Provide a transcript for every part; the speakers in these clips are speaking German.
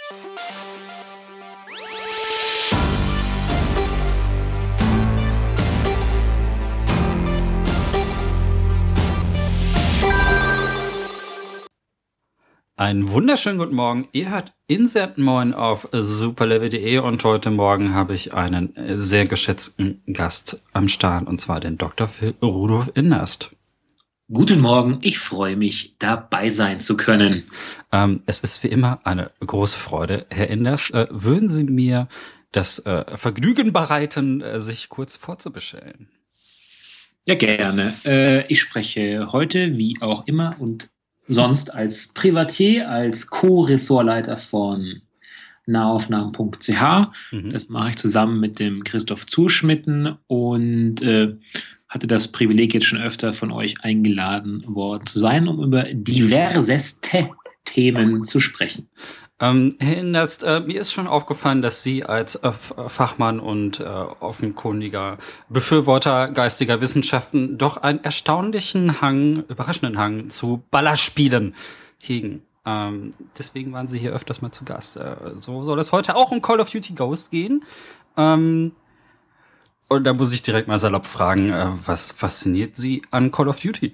Einen wunderschönen guten Morgen. Ihr hört Insert Moin auf superlevel.de und heute Morgen habe ich einen sehr geschätzten Gast am Start, und zwar den Dr. Rudolf Inderst. Guten Morgen, ich freue mich, dabei sein zu können. Es ist wie immer eine große Freude. Herr Inderst, würden Sie mir das Vergnügen bereiten, sich kurz vorzubestellen? Ja, gerne. Ich spreche heute, wie auch immer und sonst als Privatier, als Co-Ressortleiter von nahaufnahmen.ch. Das mache ich zusammen mit dem Christoph Zuschmitten und hatte das Privileg, jetzt schon öfter von euch eingeladen worden zu sein, um über diverseste Themen zu sprechen. Herr Inderst, mir ist schon aufgefallen, dass Sie als Fachmann und offenkundiger Befürworter geistiger Wissenschaften doch einen überraschenden Hang zu Ballerspielen hegen. Deswegen waren Sie hier öfters mal zu Gast. So soll es heute auch um Call of Duty Ghost gehen. Und da muss ich direkt mal salopp fragen, was fasziniert Sie an Call of Duty?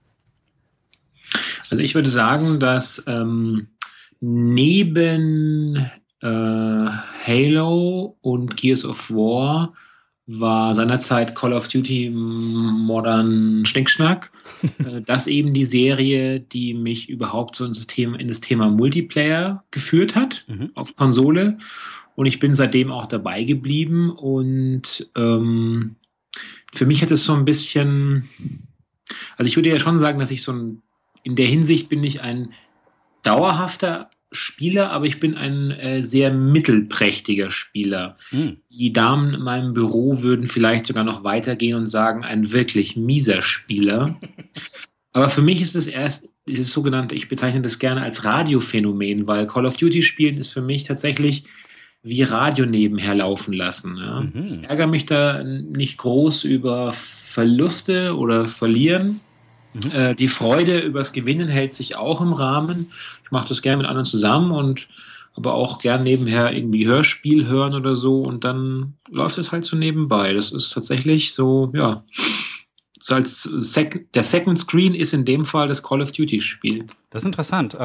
Also ich würde sagen, dass neben Halo und Gears of War war seinerzeit Call of Duty Modern Schnickschnack. Das eben die Serie, die mich überhaupt so in das Thema Multiplayer geführt hat, auf Konsole. Und ich bin seitdem auch dabei geblieben. Und für mich hat es so ein bisschen, also ich würde ja schon sagen, dass ich in der Hinsicht bin ich ein dauerhafter Spieler, aber ich bin ein sehr mittelprächtiger Spieler. Die Damen in meinem Büro würden vielleicht sogar noch weitergehen und sagen, ein wirklich mieser Spieler. Aber für mich ist es dieses sogenannte, ich bezeichne das gerne als Radiophänomen, weil Call of Duty spielen ist für mich tatsächlich wie Radio nebenher laufen lassen. Ja. Ich ärgere mich da nicht groß über Verluste oder Verlieren. Die Freude übers Gewinnen hält sich auch im Rahmen. Ich mache das gerne mit anderen zusammen aber auch gern nebenher irgendwie Hörspiel hören oder so und dann läuft es halt so nebenbei. Das ist tatsächlich so, ja, so als der Second Screen ist in dem Fall das Call of Duty Spiel. Das ist interessant.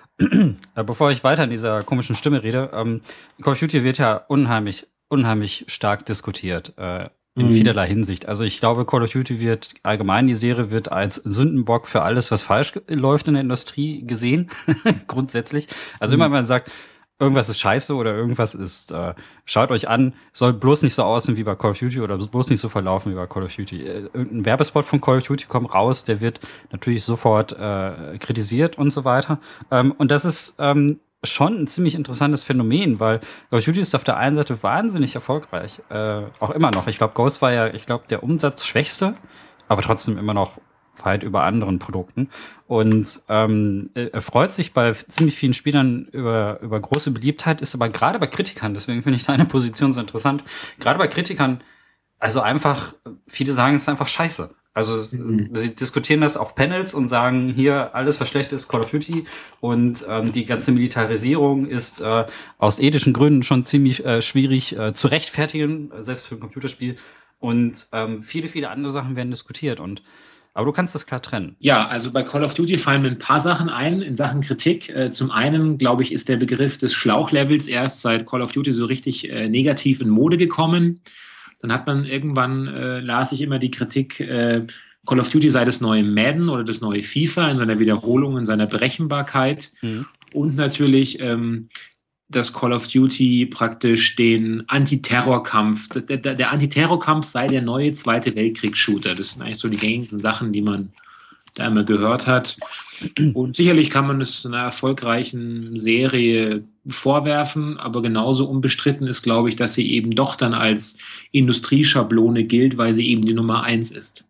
Bevor ich weiter in dieser komischen Stimme rede, Call of Duty wird ja unheimlich stark diskutiert. In vielerlei Hinsicht. Also ich glaube, Call of Duty die Serie wird als Sündenbock für alles, was falsch läuft in der Industrie gesehen, grundsätzlich. Also immer, wenn man sagt, irgendwas ist scheiße oder irgendwas ist, schaut euch an, soll bloß nicht so aussehen wie bei Call of Duty oder bloß nicht so verlaufen wie bei Call of Duty. Irgendein Werbespot von Call of Duty kommt raus, der wird natürlich sofort kritisiert und so weiter. Und das ist schon ein ziemlich interessantes Phänomen, weil Call of Duty ist auf der einen Seite wahnsinnig erfolgreich, auch immer noch. Ich glaube, Ghost war ja, der Umsatzschwächste, aber trotzdem immer noch weit über anderen Produkten. Und er freut sich bei ziemlich vielen Spielern über große Beliebtheit, ist aber gerade bei Kritikern, deswegen finde ich deine Position so interessant, gerade bei Kritikern, also einfach, viele sagen, es ist einfach scheiße. Also sie diskutieren das auf Panels und sagen, hier, alles, was schlecht ist, Call of Duty. Und die ganze Militarisierung ist aus ethischen Gründen schon ziemlich schwierig zu rechtfertigen, selbst für ein Computerspiel. Und viele andere Sachen werden diskutiert. Aber du kannst das klar trennen. Ja, also bei Call of Duty fallen mir ein paar Sachen ein in Sachen Kritik. Zum einen, glaube ich, ist der Begriff des Schlauchlevels erst seit Call of Duty so richtig negativ in Mode gekommen. Dann hat man irgendwann, las ich immer die Kritik, Call of Duty sei das neue Madden oder das neue FIFA in seiner Wiederholung, in seiner Berechenbarkeit. Und natürlich, dass Call of Duty praktisch den Antiterrorkampf, der Antiterrorkampf sei der neue Zweite Weltkriegs-Shooter. Das sind eigentlich so die gängigen Sachen, die man da immer gehört hat. Und sicherlich kann man es einer erfolgreichen Serie vorwerfen, aber genauso unbestritten ist, glaube ich, dass sie eben doch dann als Industrieschablone gilt, weil sie eben die Nummer 1 ist.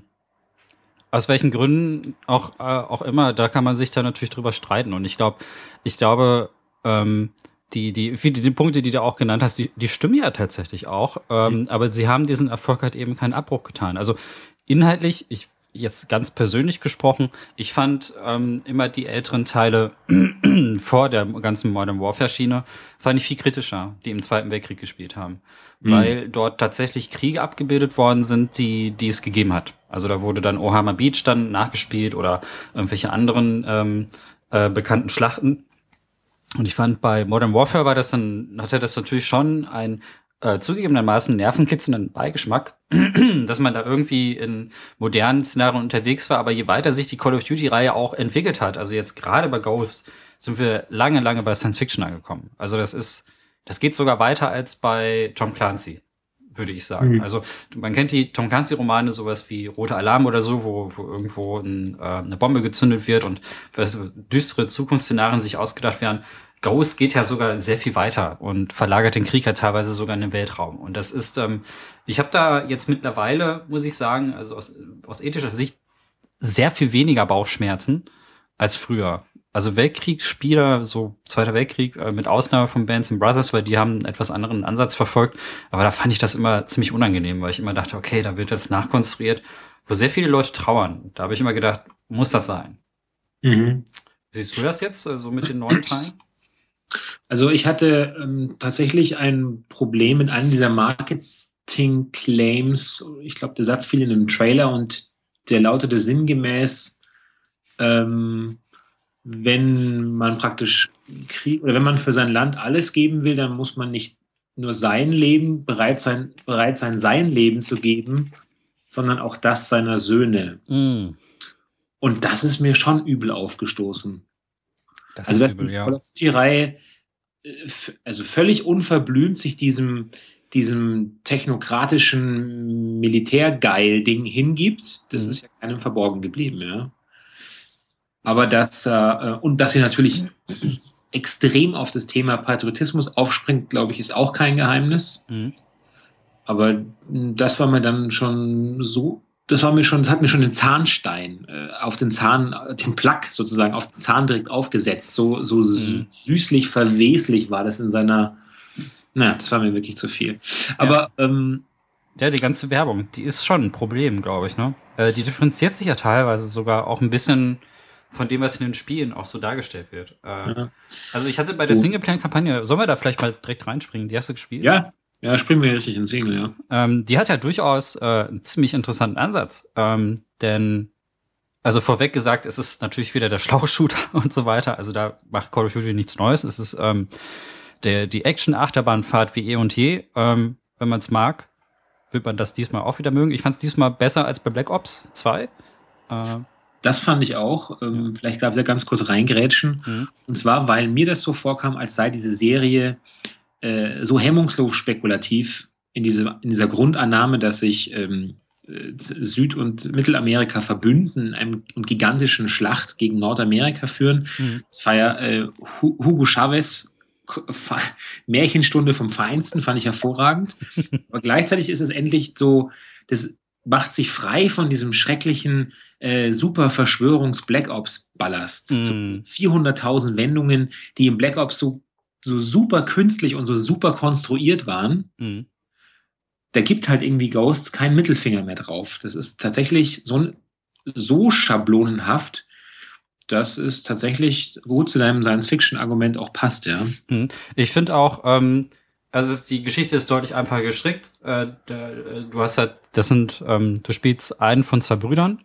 Aus welchen Gründen auch immer, da kann man sich da natürlich drüber streiten. Und ich glaube, die Punkte, die du auch genannt hast, die stimmen ja tatsächlich auch. Aber sie haben diesen Erfolg halt eben keinen Abbruch getan. Also inhaltlich, ich jetzt ganz persönlich gesprochen, ich fand immer die älteren Teile vor der ganzen Modern Warfare-Schiene, fand ich viel kritischer, die im Zweiten Weltkrieg gespielt haben. Weil dort tatsächlich Kriege abgebildet worden sind, die es gegeben hat. Also da wurde dann Ohama Beach dann nachgespielt oder irgendwelche anderen bekannten Schlachten. Und ich fand, bei Modern Warfare hatte das natürlich schon ein zugegebenermaßen nervenkitzelnden Beigeschmack, dass man da irgendwie in modernen Szenarien unterwegs war, aber je weiter sich die Call of Duty-Reihe auch entwickelt hat, also jetzt gerade bei Ghost, sind wir lange, lange bei Science Fiction angekommen. Also das geht sogar weiter als bei Tom Clancy, würde ich sagen. Also man kennt die Tom Clancy-Romane, sowas wie Roter Alarm oder so, wo irgendwo eine Bombe gezündet wird und düstere Zukunftsszenarien sich ausgedacht werden. Ghost geht ja sogar sehr viel weiter und verlagert den Krieg ja teilweise sogar in den Weltraum. Und das ist, ich habe da jetzt mittlerweile, muss ich sagen, also aus ethischer Sicht sehr viel weniger Bauchschmerzen als früher. Also Weltkriegsspieler, so Zweiter Weltkrieg, mit Ausnahme von Bands and Brothers, weil die haben einen etwas anderen Ansatz verfolgt. Aber da fand ich das immer ziemlich unangenehm, weil ich immer dachte, okay, da wird jetzt nachkonstruiert, wo sehr viele Leute trauern. Da habe ich immer gedacht, muss das sein? Siehst du das jetzt so mit den neuen Teilen? Also ich hatte tatsächlich ein Problem mit einem dieser Marketing-Claims. Ich glaube, der Satz fiel in einem Trailer und der lautete sinngemäß, wenn man praktisch wenn man für sein Land alles geben will, dann muss man nicht nur sein Leben bereit sein, sein Leben zu geben, sondern auch das seiner Söhne. Und das ist mir schon übel aufgestoßen. Das also ist übel, ja. Die Reihe also völlig unverblümt sich diesem technokratischen Militärgeil-Ding hingibt, das ist ja keinem verborgen geblieben, ja. Aber und dass sie natürlich extrem auf das Thema Patriotismus aufspringt, glaube ich, ist auch kein Geheimnis. Aber das war mir dann schon so, das hat mir schon den Zahnstein den Plaque sozusagen auf den Zahn direkt aufgesetzt. So süßlich verweslich war das in seiner, das war mir wirklich zu viel. Aber ja, die ganze Werbung, die ist schon ein Problem, glaube ich, ne? Die differenziert sich ja teilweise sogar auch ein bisschen von dem, was in den Spielen auch so dargestellt wird. Also ich hatte bei der Singleplayer-Kampagne, sollen wir da vielleicht mal direkt reinspringen? Die hast du gespielt? Ja, springen wir richtig ins Single, ja. Die hat ja durchaus einen ziemlich interessanten Ansatz. Denn, also vorweg gesagt, es ist natürlich wieder der Schlauchshooter und so weiter. Also da macht Call of Duty nichts Neues. Es ist die Action-Achterbahnfahrt wie eh und je. Wenn man es mag, wird man das diesmal auch wieder mögen. Ich fand es diesmal besser als bei Black Ops 2. Das fand ich auch. Vielleicht darf ich da ganz kurz reingrätschen. Und zwar, weil mir das so vorkam, als sei diese Serie so hemmungslos spekulativ in dieser Grundannahme, dass sich Süd- und Mittelamerika verbünden in einer gigantischen Schlacht gegen Nordamerika führen. Das war ja Hugo Chavez Märchenstunde vom Feinsten, fand ich hervorragend. Aber gleichzeitig ist es endlich so, das macht sich frei von diesem schrecklichen super Verschwörungs-Black Ops-Ballast. So 400.000 Wendungen, die im Black Ops so super künstlich und so super konstruiert waren. Da gibt halt irgendwie Ghosts keinen Mittelfinger mehr drauf. Das ist tatsächlich so schablonenhaft, dass es tatsächlich gut zu deinem Science-Fiction-Argument auch passt, ja. Ich finde auch, die Geschichte ist deutlich einfacher gestrickt. Du hast halt, du spielst einen von zwei Brüdern.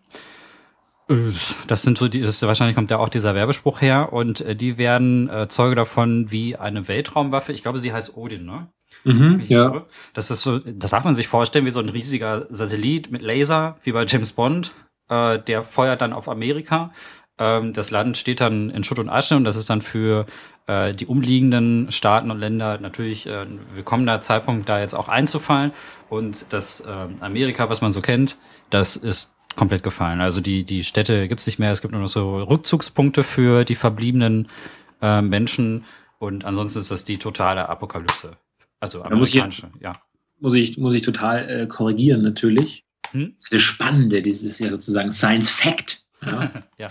Wahrscheinlich kommt da auch dieser Werbespruch her und die werden Zeuge davon, wie eine Weltraumwaffe, ich glaube, sie heißt Odin, ne? Ja. Das darf man sich vorstellen, wie so ein riesiger Satellit mit Laser, wie bei James Bond, der feuert dann auf Amerika. Das Land steht dann in Schutt und Asche und das ist dann für die umliegenden Staaten und Länder natürlich ein willkommener Zeitpunkt, da jetzt auch einzufallen. Und das Amerika, was man so kennt, das ist komplett gefallen. Also die Städte gibt's nicht mehr, es gibt nur noch so Rückzugspunkte für die verbliebenen Menschen und ansonsten ist das die totale Apokalypse. Also amerikanische, ja. Muss ich total korrigieren, natürlich. Das ist das Spannende, das ist ja sozusagen Science Fact. Ja. Ja.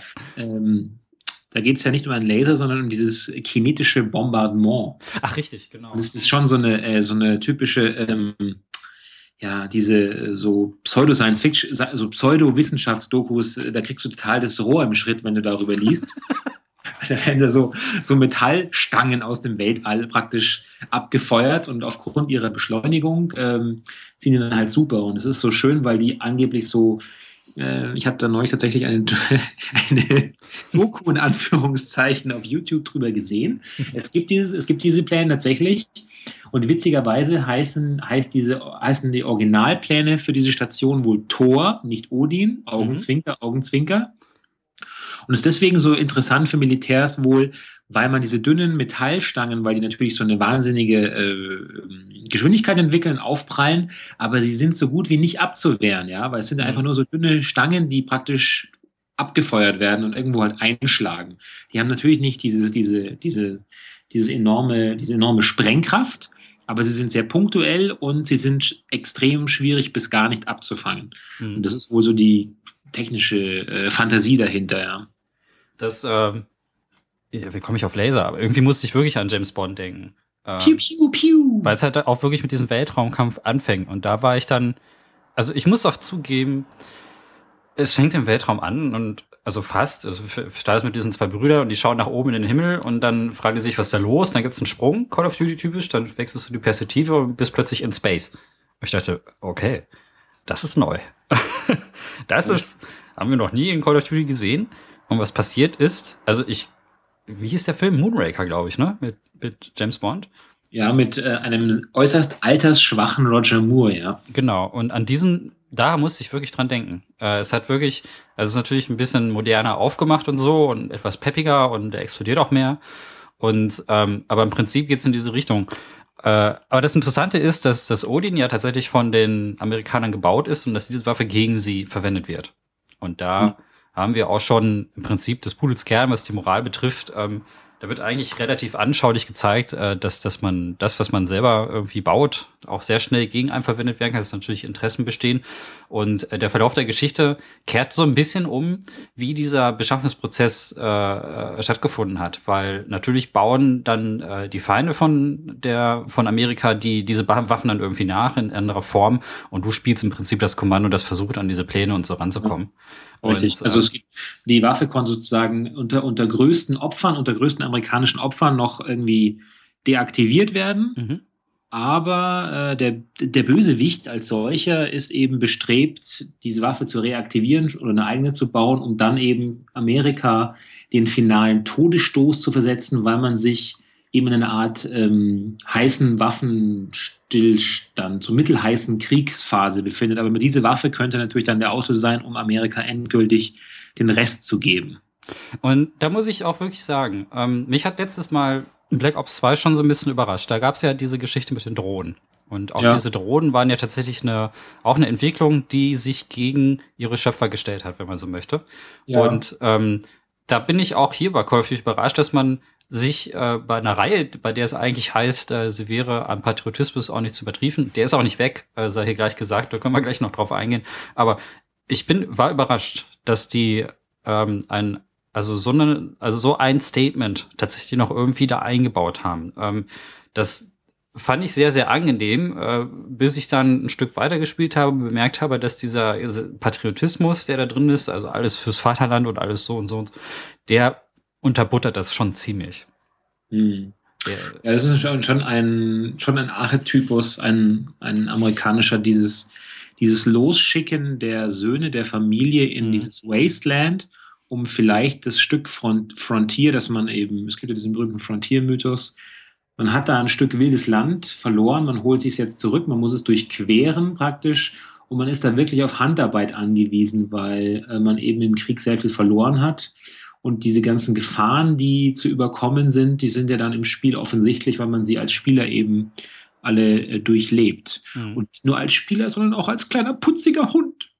Da geht es ja nicht um einen Laser, sondern um dieses kinetische Bombardement. Ach, richtig, genau. Und es ist schon so eine typische ja, diese so Pseudo-Science-Fiction, so Pseudo-Wissenschaftsdokus, da kriegst du total das Rohr im Schritt, wenn du darüber liest. Da werden da so Metallstangen aus dem Weltall praktisch abgefeuert und aufgrund ihrer Beschleunigung sind die dann halt super. Und es ist so schön, weil die angeblich so, ich habe da neulich tatsächlich eine Doku in Anführungszeichen auf YouTube drüber gesehen. Es gibt diese Pläne tatsächlich. Und witzigerweise heißen die Originalpläne für diese Station wohl Thor, nicht Odin, Augenzwinker, Augenzwinker. Und ist deswegen so interessant für Militärs wohl, weil man diese dünnen Metallstangen, weil die natürlich so eine wahnsinnige Geschwindigkeit entwickeln, aufprallen, aber sie sind so gut wie nicht abzuwehren, ja, weil es sind einfach nur so dünne Stangen, die praktisch abgefeuert werden und irgendwo halt einschlagen. Die haben natürlich nicht diese enorme Sprengkraft, aber sie sind sehr punktuell und sie sind extrem schwierig bis gar nicht abzufangen. Und das ist wohl so die technische Fantasie dahinter, ja. Wie komme ich auf Laser? Aber irgendwie musste ich wirklich an James Bond denken. Piu, piu, piu. Weil es halt auch wirklich mit diesem Weltraumkampf anfängt. Und da war ich dann, also ich muss auch zugeben, es fängt im Weltraum an und also fast, also startet mit diesen zwei Brüdern und die schauen nach oben in den Himmel und dann fragen die sich, was ist da los? Dann gibt's einen Sprung, Call of Duty typisch, dann wechselst du die Perspektive und bist plötzlich in Space. Und ich dachte, okay, das ist neu. Haben wir noch nie in Call of Duty gesehen. Und was passiert ist, wie hieß der Film? Moonraker, glaube ich, ne? Mit James Bond. Ja, mit einem äußerst altersschwachen Roger Moore, ja. Genau, und da musste ich wirklich dran denken. Es hat wirklich, also es ist natürlich ein bisschen moderner aufgemacht und so und etwas peppiger und er explodiert auch mehr. Und aber im Prinzip geht's in diese Richtung. Aber das Interessante ist, dass das Odin ja tatsächlich von den Amerikanern gebaut ist und dass diese Waffe gegen sie verwendet wird. Und da haben wir auch schon im Prinzip des Pudels Kern, was die Moral betrifft. Da wird eigentlich relativ anschaulich gezeigt, dass man das, was man selber irgendwie baut, auch sehr schnell gegen einen verwendet werden kann, dass natürlich Interessen bestehen. Und der Verlauf der Geschichte kehrt so ein bisschen um, wie dieser Beschaffungsprozess stattgefunden hat. Weil natürlich bauen dann die Feinde von Amerika diese Waffen dann irgendwie nach in anderer Form. Und du spielst im Prinzip das Kommando, das versucht, an diese Pläne und so ranzukommen. Richtig. Also die Waffe konnte sozusagen unter größten amerikanischen Opfern noch irgendwie deaktiviert werden. Aber der Bösewicht als solcher ist eben bestrebt, diese Waffe zu reaktivieren oder eine eigene zu bauen, um dann eben Amerika den finalen Todesstoß zu versetzen, weil man sich eben in einer Art heißen Waffenstillstand, so mittelheißen Kriegsphase befindet. Aber diese Waffe könnte natürlich dann der Auslöser sein, um Amerika endgültig den Rest zu geben. Und da muss ich auch wirklich sagen, mich hat letztes Mal Black Ops 2 schon so ein bisschen überrascht. Da gab es ja diese Geschichte mit den Drohnen. Und auch diese Drohnen waren ja tatsächlich auch eine Entwicklung, die sich gegen ihre Schöpfer gestellt hat, wenn man so möchte. Ja. Und da bin ich auch hier bei Call of Duty überrascht, dass man sich bei einer Reihe, bei der es eigentlich heißt, sie wäre an Patriotismus auch nicht zu übertriefen, der ist auch nicht weg, sei hier gleich gesagt, da können wir gleich noch drauf eingehen. Aber war überrascht, dass die so ein Statement tatsächlich noch irgendwie da eingebaut haben. Das fand ich sehr, sehr angenehm, bis ich dann ein Stück weiter gespielt habe und bemerkt habe, dass dieser Patriotismus, der da drin ist, also alles fürs Vaterland und alles so und so, der unterbuttert das schon ziemlich. Ja, das ist schon ein Archetypus, ein amerikanischer, dieses Losschicken der Söhne der Familie in dieses Wasteland, um vielleicht das Stück Frontier, das man eben, es gibt ja diesen berühmten Frontier-Mythos, man hat da ein Stück wildes Land verloren, man holt sich jetzt zurück, man muss es durchqueren praktisch und man ist da wirklich auf Handarbeit angewiesen, weil man eben im Krieg sehr viel verloren hat. Und diese ganzen Gefahren, die zu überkommen sind, die sind ja dann im Spiel offensichtlich, weil man sie als Spieler eben alle durchlebt. Und nicht nur als Spieler, sondern auch als kleiner putziger Hund.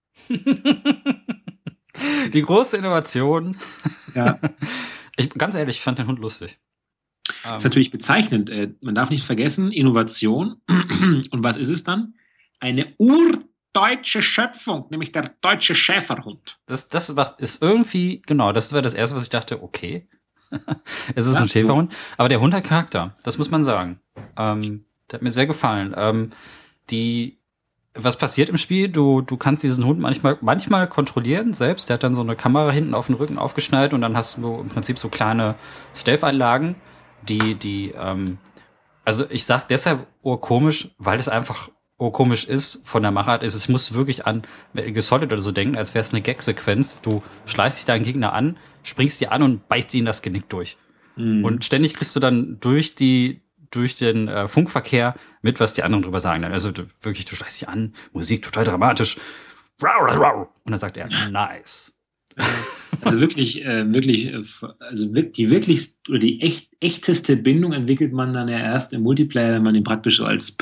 Die große Innovation. Ja. Ganz ehrlich, ich fand den Hund lustig. Das ist natürlich bezeichnend. Man darf nicht vergessen, Innovation. Und was ist es dann? Eine deutsche Schöpfung, nämlich der deutsche Schäferhund. Das ist irgendwie, genau, das war das Erste, was ich dachte, okay, es ist ein Schäferhund. Aber der Hund hat Charakter, das muss man sagen. Der hat mir sehr gefallen. was passiert im Spiel? Du kannst diesen Hund manchmal kontrollieren selbst. Der hat dann so eine Kamera hinten auf den Rücken aufgeschnallt und dann hast du im Prinzip so kleine Stealth-Anlagen, also ich sag deshalb urkomisch, weil es einfach urkomisch ist von der Machart. Es muss wirklich an Metal Gear Solid oder so denken, als wäre es eine Gag-Sequenz. Du schleichst dich deinen Gegner an, springst dir an und beißt ihn das Genick durch. Und ständig kriegst du dann durch den Funkverkehr mit, was die anderen drüber sagen. Also wirklich, du schleichst dich an, Musik total dramatisch. Und dann sagt er, nice. Also die echteste Bindung entwickelt man dann ja erst im Multiplayer, wenn man den praktisch so als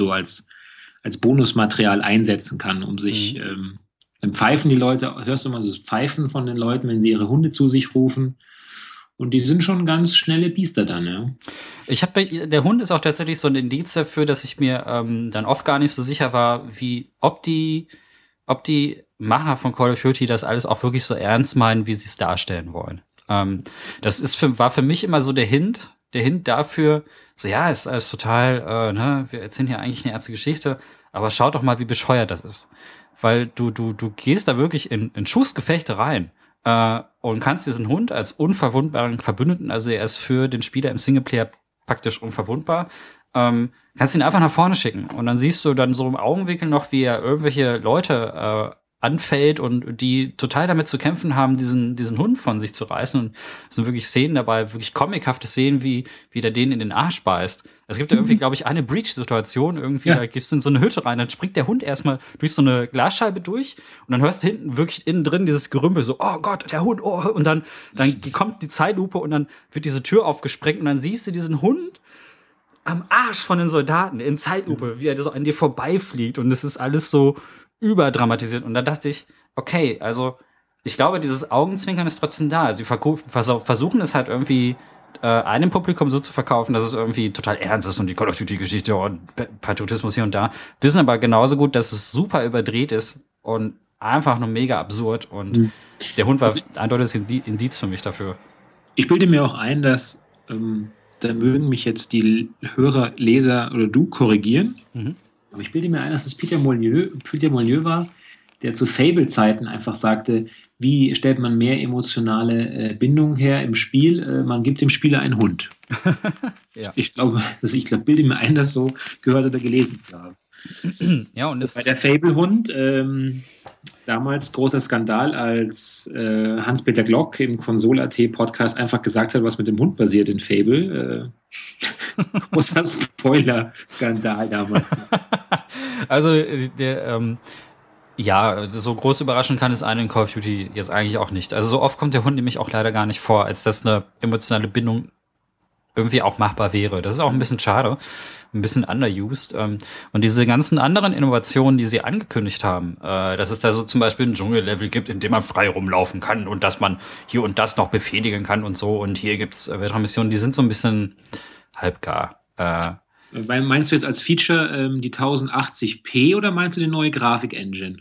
Bonusmaterial einsetzen kann, um sich dann pfeifen die Leute, hörst du mal so Pfeifen von den Leuten, wenn sie ihre Hunde zu sich rufen. Und die sind schon ganz schnelle Biester dann, ja. Der Hund ist auch tatsächlich so ein Indiz dafür, dass ich mir dann oft gar nicht so sicher war, ob die Macher von Call of Duty das alles auch wirklich so ernst meinen, wie sie es darstellen wollen. Das war für mich immer so der Hint dafür, so ja, ist alles total, wir erzählen hier eigentlich eine ernste Geschichte, aber schaut doch mal, wie bescheuert das ist. Weil du gehst da wirklich in Schussgefechte rein. Und kannst diesen Hund als unverwundbaren Verbündeten, also er ist für den Spieler im Singleplayer praktisch unverwundbar, kannst ihn einfach nach vorne schicken. Und dann siehst du dann so im Augenwinkel noch, wie er irgendwelche Leute anfällt und die total damit zu kämpfen haben, diesen Hund von sich zu reißen. Und es sind wirklich Szenen dabei, wirklich comichafte Szenen, wie der den in den Arsch beißt. Es gibt ja irgendwie, glaube ich, eine Breach-Situation irgendwie, da gehst du in so eine Hütte rein, dann springt der Hund erstmal durch so eine Glasscheibe durch und dann hörst du hinten wirklich innen drin dieses Gerümpel, so, oh Gott, der Hund, oh, und dann kommt die Zeitlupe und dann wird diese Tür aufgesprengt und dann siehst du diesen Hund am Arsch von den Soldaten in Zeitlupe, wie er so an dir vorbeifliegt und es ist alles so überdramatisiert. Und da dachte ich, okay, also ich glaube, dieses Augenzwinkern ist trotzdem da. Sie versuchen es halt irgendwie einem Publikum so zu verkaufen, dass es irgendwie total ernst ist und die Call of Duty-Geschichte und Patriotismus hier und da. Wissen aber genauso gut, dass es super überdreht ist und einfach nur mega absurd. Und der Hund war eindeutig Indiz für mich dafür. Ich bilde mir auch ein, dass da mögen mich jetzt die Hörer, Leser oder du korrigieren. Aber ich bilde mir ein, dass es Peter Molyneux war, der zu Fable-Zeiten einfach sagte, wie stellt man mehr emotionale Bindung her im Spiel? Man gibt dem Spieler einen Hund. Ja. Ich bilde mir ein, das so gehört oder gelesen zu haben. Ja, und bei der Fable-Hund, damals großer Skandal, als Hans-Peter Glock im Konsol.at-Podcast einfach gesagt hat, was mit dem Hund passiert in Fable. Großer Spoiler-Skandal damals. Also, so groß überraschen kann es einen in Call of Duty jetzt eigentlich auch nicht. Also so oft kommt der Hund nämlich auch leider gar nicht vor, als dass eine emotionale Bindung irgendwie auch machbar wäre. Das ist auch ein bisschen schade, ein bisschen underused. Und diese ganzen anderen Innovationen, die sie angekündigt haben, dass es da so zum Beispiel ein Dschungellevel gibt, in dem man frei rumlaufen kann und dass man hier und das noch befehligen kann und so. Und hier gibt's Weltraummissionen, die sind so ein bisschen halbgar. Weil meinst du jetzt als Feature die 1080p oder meinst du die neue Grafik-Engine?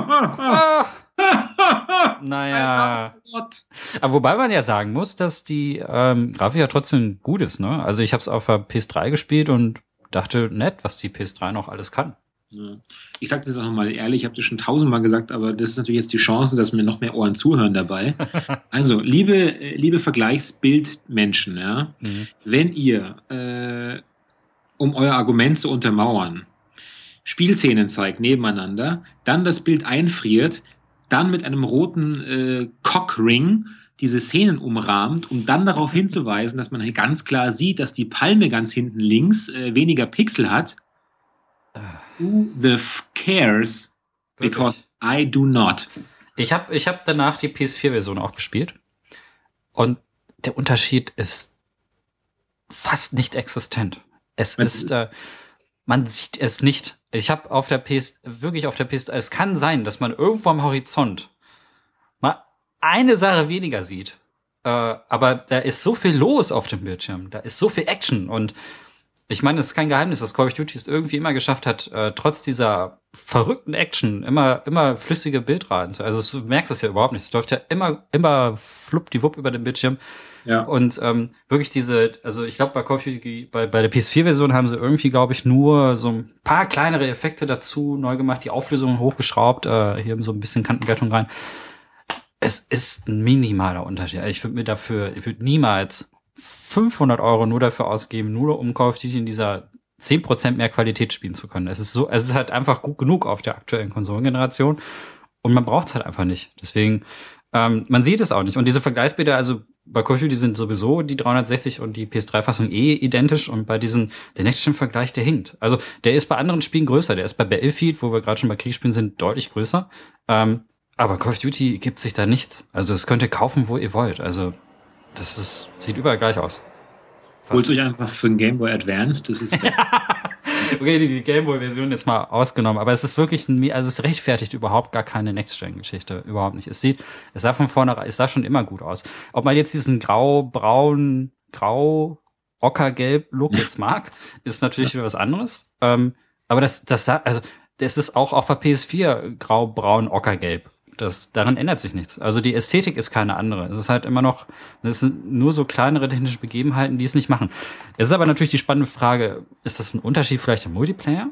Naja. Aber wobei man ja sagen muss, dass die Grafik ja trotzdem gut ist, ne? Also ich habe es auf der PS3 gespielt und dachte, nett, was die PS3 noch alles kann. Ja. Ich sage das auch nochmal ehrlich, ich habe das schon 1000-mal gesagt, aber das ist natürlich jetzt die Chance, dass mir noch mehr Ohren zuhören dabei. Also, liebe Vergleichsbildmenschen, ja, wenn ihr, um euer Argument zu untermauern, Spielszenen zeigt nebeneinander, dann das Bild einfriert, dann mit einem roten Cockring diese Szenen umrahmt, um dann darauf hinzuweisen, dass man ganz klar sieht, dass die Palme ganz hinten links weniger Pixel hat. Who the cares? Because I do not. Ich hab danach die PS4-Version auch gespielt und der Unterschied ist fast nicht existent. Man sieht es nicht. Ich habe auf der PS3, es kann sein, dass man irgendwo am Horizont mal eine Sache weniger sieht. Aber da ist so viel los auf dem Bildschirm, da ist so viel Action und Ich meine, es ist kein Geheimnis, dass Call of Duty es irgendwie immer geschafft hat, trotz dieser verrückten Action immer flüssige Bildraten. Also du merkst es ja überhaupt nicht. Es läuft ja immer fluppdiwupp über den Bildschirm. Ja. Und wirklich also ich glaube, bei Call of Duty, bei der PS4-Version haben sie irgendwie, glaube ich, nur so ein paar kleinere Effekte dazu neu gemacht, die Auflösung hochgeschraubt, hier so ein bisschen Kantenglättung rein. Es ist ein minimaler Unterschied. Ich würde niemals 500 Euro nur dafür ausgeben, nur um Call of Duty in dieser 10% mehr Qualität spielen zu können. Es ist halt einfach gut genug auf der aktuellen Konsolengeneration und man braucht es halt einfach nicht. Deswegen, man sieht es auch nicht. Und diese Vergleichsbilder, also bei Call of Duty sind sowieso die 360 und die PS3-Fassung identisch und der Next-Gen-Vergleich, der hinkt. Also der ist bei anderen Spielen größer. Der ist bei Battlefield, wo wir gerade schon bei Kriegsspielen sind, deutlich größer. Aber Call of Duty gibt sich da nichts. Also das könnt ihr kaufen, wo ihr wollt. Also sieht überall gleich aus. Holt euch einfach für ein Game Boy Advance, das ist best. Okay, die Game Boy-Version jetzt mal ausgenommen, aber es ist wirklich es rechtfertigt überhaupt gar keine Next-Gen-Geschichte, überhaupt nicht. Es sah von vornherein, es sah schon immer gut aus. Ob man jetzt diesen grau-ockergelb-Look jetzt mag, ist natürlich wieder was anderes. Aber das ist auch auf der PS4 grau-braun-ockergelb. Daran ändert sich nichts. Also die Ästhetik ist keine andere. Es ist halt immer noch, das sind nur so kleinere technische Begebenheiten, die es nicht machen. Es ist aber natürlich die spannende Frage, ist das ein Unterschied vielleicht im Multiplayer?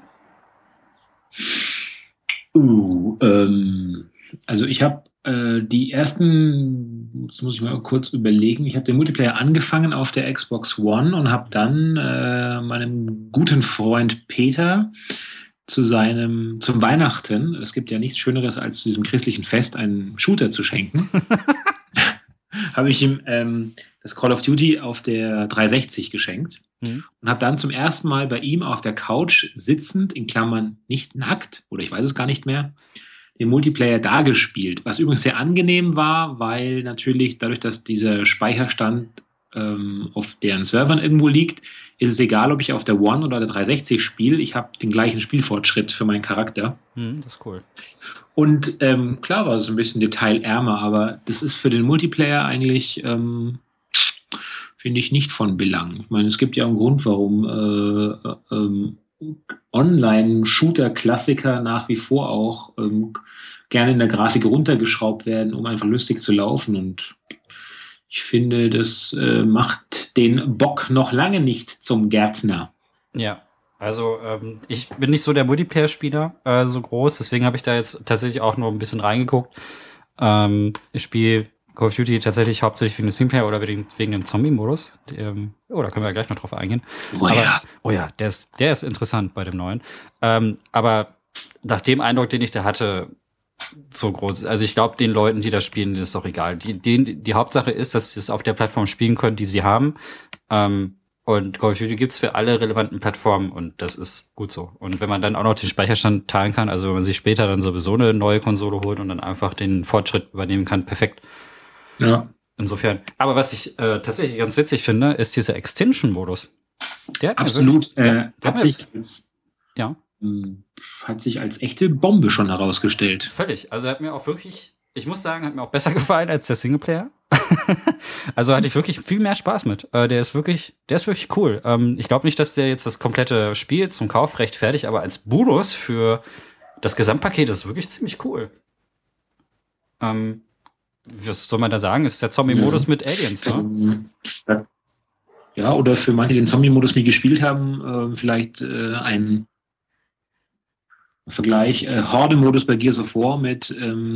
Also ich habe die ersten, das muss ich mal kurz überlegen, ich habe den Multiplayer angefangen auf der Xbox One und habe dann meinem guten Freund Peter zum Weihnachten, es gibt ja nichts Schöneres, als zu diesem christlichen Fest einen Shooter zu schenken, habe ich ihm das Call of Duty auf der 360 geschenkt und habe dann zum ersten Mal bei ihm auf der Couch sitzend, in Klammern nicht nackt, oder ich weiß es gar nicht mehr, den Multiplayer da gespielt. Was übrigens sehr angenehm war, weil natürlich dadurch, dass dieser Speicherstand auf deren Servern irgendwo liegt, ist es egal, ob ich auf der One oder der 360 spiele. Ich habe den gleichen Spielfortschritt für meinen Charakter. Das ist cool. Und klar war es ein bisschen detailärmer, aber das ist für den Multiplayer eigentlich, finde ich, nicht von Belang. Ich meine, es gibt ja einen Grund, warum Online-Shooter-Klassiker nach wie vor auch gerne in der Grafik runtergeschraubt werden, um einfach lustig zu laufen. Und ich finde, das macht den Bock noch lange nicht zum Gärtner. Ja, also ich bin nicht so der Multiplayer-Spieler so groß, deswegen habe ich da jetzt tatsächlich auch nur ein bisschen reingeguckt. Ich spiele Call of Duty tatsächlich hauptsächlich wegen dem Singleplayer oder wegen dem Zombie-Modus. Da können wir ja gleich noch drauf eingehen. Der ist interessant bei dem neuen. Aber nach dem Eindruck, den ich da hatte, so groß. Also ich glaube, den Leuten, die das spielen, ist auch egal. Die Hauptsache ist, dass sie es auf der Plattform spielen können, die sie haben. Und Call of Duty gibt's für alle relevanten Plattformen und das ist gut so. Und wenn man dann auch noch den Speicherstand teilen kann, also wenn man sich später dann sowieso eine neue Konsole holt und dann einfach den Fortschritt übernehmen kann, perfekt. Ja. Insofern. Aber was ich tatsächlich ganz witzig finde, ist dieser Extinction-Modus. Absolut. Hat sich als echte Bombe schon herausgestellt. Völlig. Also hat mir auch wirklich, ich muss sagen, hat mir auch besser gefallen als der Singleplayer. Also hatte ich wirklich viel mehr Spaß mit. Der ist wirklich cool. Ich glaube nicht, dass der jetzt das komplette Spiel zum Kauf rechtfertigt, aber als Bonus für das Gesamtpaket ist wirklich ziemlich cool. Was soll man da sagen? Es ist der Zombie-Modus mit Aliens, ne? Ja, oder für manche, die den Zombie-Modus nie gespielt haben, vielleicht ein Vergleich, Horde-Modus bei Gears of War mit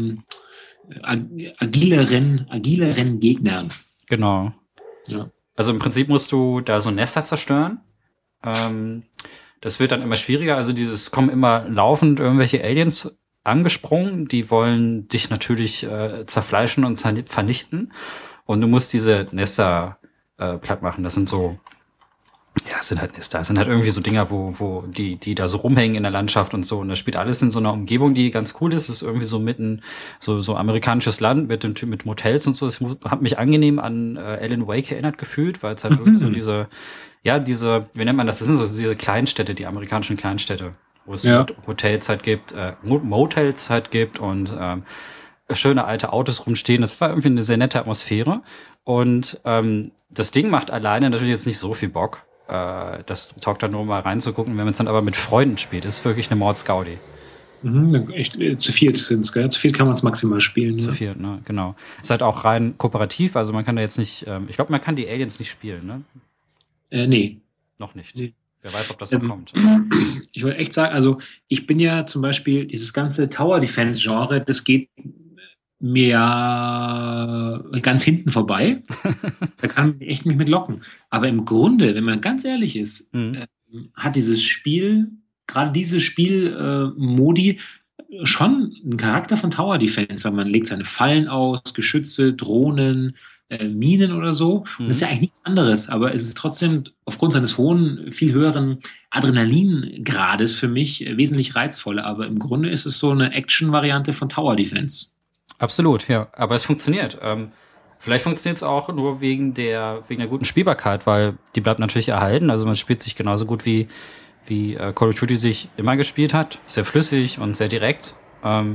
agileren Gegnern. Genau. Ja. Also im Prinzip musst du da so Nester zerstören. Das wird dann immer schwieriger. Also kommen immer laufend irgendwelche Aliens angesprungen. Die wollen dich natürlich zerfleischen und vernichten. Und du musst diese Nester platt machen. Das sind so, ja, es sind halt Nester. Es sind halt irgendwie so Dinger, wo die da so rumhängen in der Landschaft und so. Und das spielt alles in so einer Umgebung, die ganz cool ist. Es ist irgendwie so mitten, so amerikanisches Land mit Motels und so. Es hat mich angenehm an Alan Wake erinnert gefühlt, weil es halt wirklich so diese, wie nennt man das? Das sind so diese Kleinstädte, die amerikanischen Kleinstädte, wo es Hotels halt gibt, Motels halt gibt und schöne alte Autos rumstehen. Das war irgendwie eine sehr nette Atmosphäre. Und das Ding macht alleine natürlich jetzt nicht so viel Bock. Das taugt dann nur mal reinzugucken. Wenn man es dann aber mit Freunden spielt, ist wirklich eine Mordsgaudi. Echt, zu viert sind es, gell? Zu viert kann man es maximal spielen. Zu viert, ne? Genau. Ist halt auch rein kooperativ, also man kann da jetzt nicht, ich glaube, man kann die Aliens nicht spielen, ne? Nee. Noch nicht. Nee. Wer weiß, ob das noch kommt. Ich würde echt sagen, also ich bin ja zum Beispiel, dieses ganze Tower Defense Genre, das geht mir ja ganz hinten vorbei. Da kann man echt nicht mit locken. Aber im Grunde, wenn man ganz ehrlich ist, hat dieses Spiel, gerade dieses Spiel Modi, schon einen Charakter von Tower Defense, weil man legt seine Fallen aus, Geschütze, Drohnen, Minen oder so. Und das ist ja eigentlich nichts anderes, aber es ist trotzdem aufgrund seines hohen, viel höheren Adrenalingrades für mich wesentlich reizvoller. Aber im Grunde ist es so eine Action-Variante von Tower Defense. Absolut, ja. Aber es funktioniert. Vielleicht funktioniert es auch nur wegen der guten Spielbarkeit, weil die bleibt natürlich erhalten. Also man spielt sich genauso gut wie Call of Duty sich immer gespielt hat. Sehr flüssig und sehr direkt. Du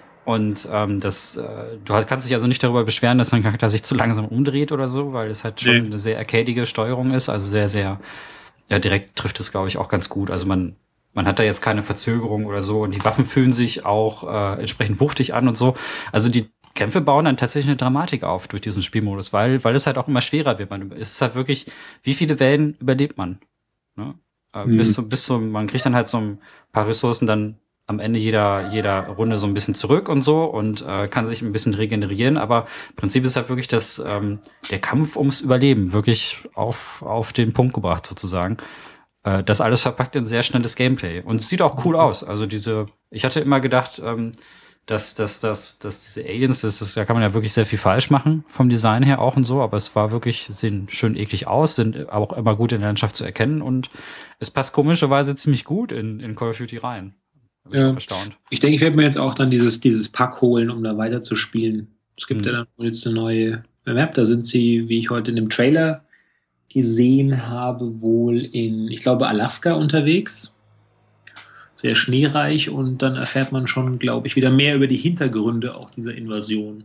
kannst dich also nicht darüber beschweren, dass dein Charakter sich zu langsam umdreht oder so, weil es halt schon eine sehr arcadige Steuerung ist. Also sehr, sehr, ja, direkt trifft es, glaube ich, auch ganz gut. Also man hat da jetzt keine Verzögerung oder so und die Waffen fühlen sich auch entsprechend wuchtig an und so. Also die Kämpfe bauen dann tatsächlich eine Dramatik auf durch diesen Spielmodus, weil es halt auch immer schwerer wird. Es ist halt wirklich, wie viele Wellen überlebt man? Ne? Man kriegt dann halt so ein paar Ressourcen dann am Ende jeder Runde so ein bisschen zurück und so und kann sich ein bisschen regenerieren, aber im Prinzip ist halt wirklich der Kampf ums Überleben wirklich auf den Punkt gebracht sozusagen. Das alles verpackt in sehr schnelles Gameplay und es sieht auch cool aus. Also ich hatte immer gedacht, dass diese Aliens, da kann man ja wirklich sehr viel falsch machen, vom Design her auch und so, aber es war wirklich, sehen schön eklig aus, sind aber auch immer gut in der Landschaft zu erkennen und es passt komischerweise ziemlich gut in Call of Duty rein. Bin ich auch erstaunt. Ich denke, ich werde mir jetzt auch dann dieses Pack holen, um da weiter zu spielen. Es gibt ja dann jetzt eine neue Map, da sind sie, wie ich heute in dem Trailer gesehen habe, wohl in, ich glaube, Alaska unterwegs. Sehr schneereich und dann erfährt man schon, glaube ich, wieder mehr über die Hintergründe auch dieser Invasion.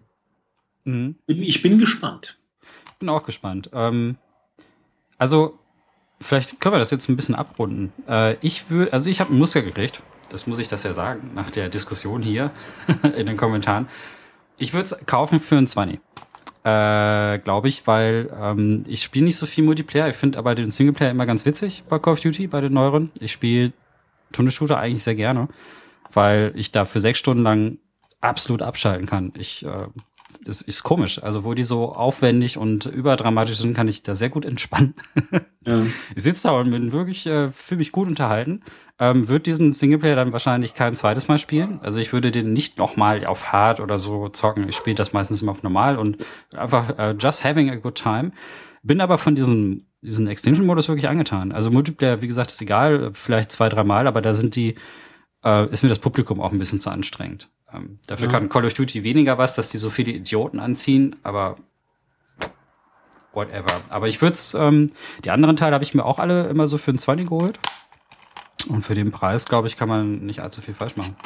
Ich bin gespannt. Ich bin auch gespannt. Also, vielleicht können wir das jetzt ein bisschen abrunden. Ich habe einen Muster gekriegt. Das muss ich das ja sagen, nach der Diskussion hier in den Kommentaren. Ich würde es kaufen für einen 20. Glaube ich, weil ich spiele nicht so viel Multiplayer. Ich finde aber den Singleplayer immer ganz witzig bei Call of Duty, bei den neueren. Ich spiele Tunnelshooter eigentlich sehr gerne, weil ich da für 6 Stunden lang absolut abschalten kann. Das ist komisch. Also wo die so aufwendig und überdramatisch sind, kann ich da sehr gut entspannen. Ja. Ich sitze da und bin wirklich, fühle mich gut unterhalten. Würde diesen Singleplayer dann wahrscheinlich kein zweites Mal spielen. Also ich würde den nicht nochmal auf Hard oder so zocken. Ich spiele das meistens immer auf Normal und einfach just having a good time. Bin aber von diesen Extinction-Modus wirklich angetan. Also Multiplayer, wie gesagt, ist egal, vielleicht 2-3 Mal, aber da ist mir das Publikum auch ein bisschen zu anstrengend. Dafür kann Call of Duty weniger was, dass die so viele Idioten anziehen, aber whatever. Aber ich würde die anderen Teile habe ich mir auch alle immer so für einen 20 geholt. Und für den Preis, glaube ich, kann man nicht allzu viel falsch machen.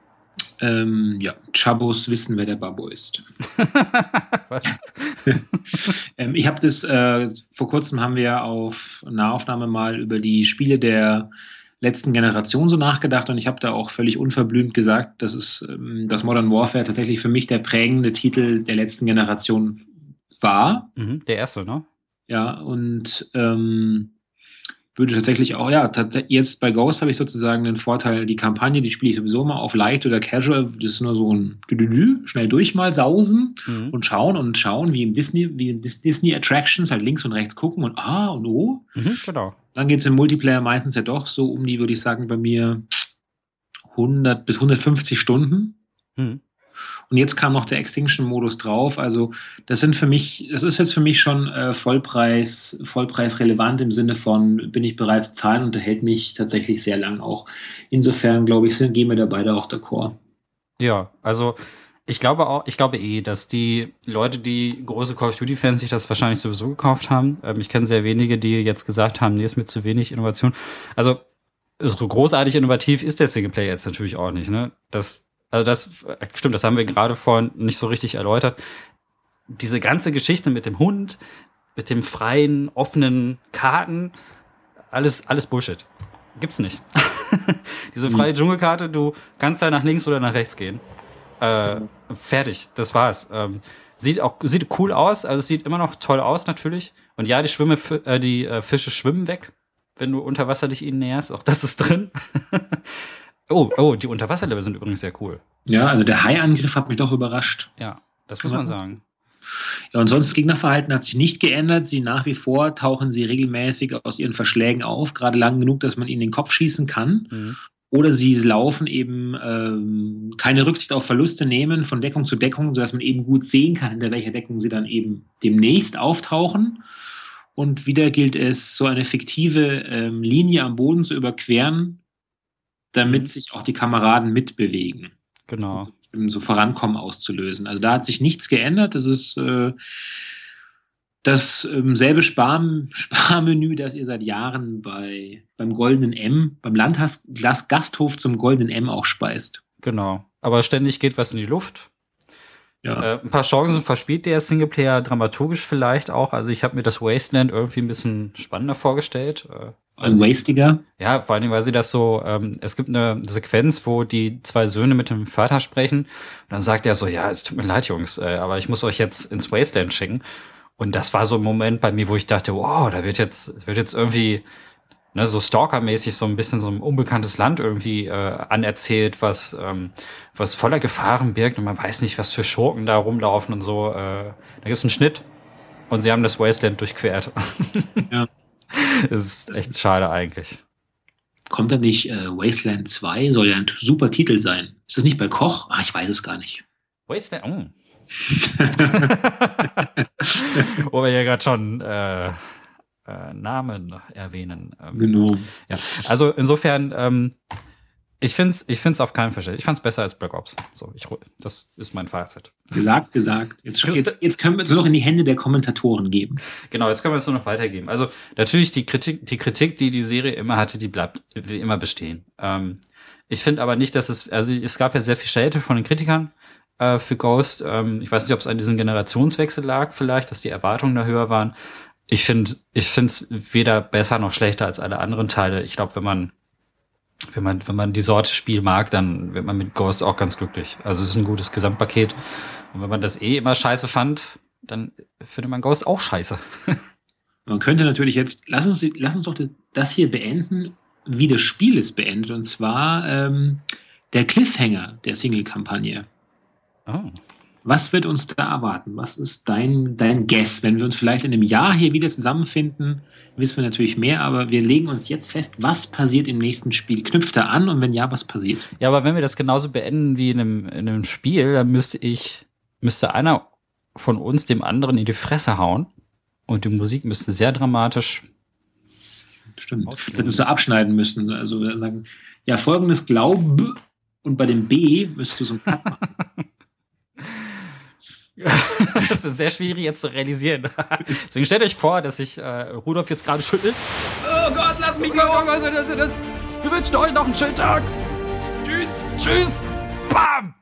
Chabos wissen, wer der Babbo ist. Was? Ich habe das, vor kurzem haben wir auf einer Aufnahme mal über die Spiele der letzten Generation so nachgedacht und ich habe da auch völlig unverblümt gesagt, dass Modern Warfare tatsächlich für mich der prägende Titel der letzten Generation war. Der erste, ne? Ja, und würde tatsächlich auch, jetzt bei Ghost habe ich sozusagen den Vorteil, die Kampagne, die spiele ich sowieso mal auf Leicht oder Casual, das ist nur so ein schnell durch mal sausen und schauen, wie im Disney Attractions halt links und rechts gucken und und oh. Genau. Dann geht es im Multiplayer meistens ja doch so um die, würde ich sagen, bei mir 100 bis 150 Stunden. Und jetzt kam noch der Extinction-Modus drauf. Also das ist jetzt für mich schon Vollpreis relevant im Sinne von, bin ich bereit zu zahlen und der hält mich tatsächlich sehr lang auch. Insofern, glaube ich, gehen wir da beide auch d'accord. Ja, also ich glaube dass die Leute, die große Call of Duty-Fans sich das wahrscheinlich sowieso gekauft haben. Ich kenne sehr wenige, die jetzt gesagt haben, nee, ist mir zu wenig Innovation. Also so großartig innovativ ist der Singleplayer jetzt natürlich auch nicht, ne? Das stimmt, das haben wir gerade vorhin nicht so richtig erläutert. Diese ganze Geschichte mit dem Hund, mit dem freien, offenen Karten, alles Bullshit. Gibt's nicht. Diese freie Dschungelkarte, du kannst da nach links oder nach rechts gehen. Fertig, das war's. Sieht cool aus, also es sieht immer noch toll aus natürlich. Und ja, die Fische schwimmen weg, wenn du unter Wasser dich ihnen näherst. Auch das ist drin. Oh, die Unterwasserlevel sind übrigens sehr cool. Ja, also der Haiangriff hat mich doch überrascht. Ja, das muss man sagen. Ja, und sonst das Gegnerverhalten hat sich nicht geändert. Nach wie vor tauchen sie regelmäßig aus ihren Verschlägen auf, gerade lang genug, dass man ihnen den Kopf schießen kann. Mhm. Oder sie laufen eben keine Rücksicht auf Verluste nehmen von Deckung zu Deckung, sodass man eben gut sehen kann, hinter welcher Deckung sie dann eben demnächst auftauchen. Und wieder gilt es, so eine fiktive Linie am Boden zu überqueren, damit sich auch die Kameraden mitbewegen. Genau. Um so Vorankommen auszulösen. Also da hat sich nichts geändert. Das ist dasselbe Sparmenü, das ihr seit Jahren beim Goldenen M, beim Landgasthof zum Goldenen M auch speist. Genau. Aber ständig geht was in die Luft. Ja. Ein paar Chancen verspielt der Singleplayer dramaturgisch vielleicht auch. Also ich habe mir das Wasteland irgendwie ein bisschen spannender vorgestellt. Wastiger? Ja, vor allem, weil sie das so, es gibt eine Sequenz, wo die zwei Söhne mit dem Vater sprechen. Und dann sagt er so, ja, es tut mir leid, Jungs, aber ich muss euch jetzt ins Wasteland schicken. Und das war so ein Moment bei mir, wo ich dachte, wow, da wird jetzt irgendwie so Stalker-mäßig so ein bisschen so ein unbekanntes Land irgendwie anerzählt, was voller Gefahren birgt und man weiß nicht, was für Schurken da rumlaufen und so. Da gibt's einen Schnitt und sie haben das Wasteland durchquert. Ja. Das ist echt schade eigentlich. Kommt da nicht Wasteland 2? Soll ja ein super Titel sein. Ist das nicht bei Koch? Ach, ich weiß es gar nicht. Wasteland, Wo wir ja gerade schon Namen erwähnen. Genau. Ja. Also insofern, ich find's auf keinen Fall. Ich fand's besser als Black Ops. So, das ist mein Fazit. Gesagt. Jetzt können wir es nur noch in die Hände der Kommentatoren geben. Genau, jetzt können wir es nur noch weitergeben. Also natürlich die Kritik, die Serie immer hatte, die bleibt wie immer bestehen. Ich finde aber nicht, dass es gab ja sehr viel Schelte von den Kritikern für Ghost. Ich weiß nicht, ob es an diesem Generationswechsel lag vielleicht, dass die Erwartungen da höher waren. Ich finde es weder besser noch schlechter als alle anderen Teile. Ich glaube, wenn man die Sorte Spiel mag, dann wird man mit Ghost auch ganz glücklich. Also es ist ein gutes Gesamtpaket. Und wenn man das immer scheiße fand, dann findet man Ghost auch scheiße. Man könnte natürlich jetzt, lass uns doch das hier beenden, wie das Spiel es beendet. Und zwar der Cliffhanger der Single-Kampagne. Oh. Was wird uns da erwarten? Was ist dein Guess? Wenn wir uns vielleicht in einem Jahr hier wieder zusammenfinden, wissen wir natürlich mehr, aber wir legen uns jetzt fest, was passiert im nächsten Spiel? Knüpft da an und wenn ja, was passiert? Ja, aber wenn wir das genauso beenden wie in einem Spiel, dann müsste einer von uns dem anderen in die Fresse hauen und die Musik müsste sehr dramatisch. Stimmt. Das ist so abschneiden müssen. Also wir sagen, ja, folgendes Glaube und bei dem B müsstest du so einen Cut machen. Das ist sehr schwierig jetzt zu realisieren. Deswegen stellt euch vor, dass sich Rudolf jetzt gerade schüttelt. Oh Gott, lass mich mal. Wir wünschen euch noch einen schönen Tag. Tschüss. Bam.